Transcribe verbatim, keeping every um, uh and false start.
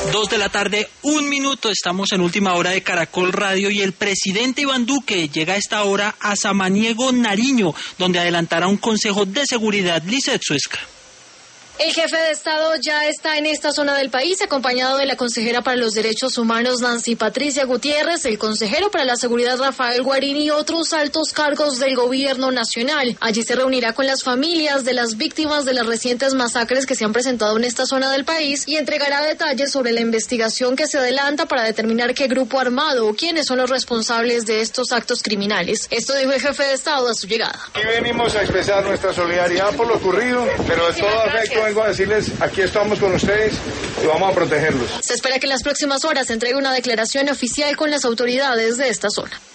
Dos de la tarde, un minuto, estamos en última hora de Caracol Radio y el presidente Iván Duque llega a esta hora a Samaniego, Nariño, donde adelantará un consejo de seguridad. Lizeth Suesca. El jefe de Estado ya está en esta zona del país, acompañado de la consejera para los Derechos Humanos Nancy Patricia Gutiérrez, el consejero para la Seguridad Rafael Guarín y otros altos cargos del gobierno nacional. Allí se reunirá con las familias de las víctimas de las recientes masacres que se han presentado en esta zona del país y entregará detalles sobre la investigación que se adelanta para determinar qué grupo armado o quiénes son los responsables de estos actos criminales. Esto dijo el jefe de Estado a su llegada. Aquí venimos a expresar nuestra solidaridad por lo ocurrido, pero de todo afecto vengo a decirles, aquí estamos con ustedes y vamos a protegerlos. Se espera que en las próximas horas se entregue una declaración oficial con las autoridades de esta zona.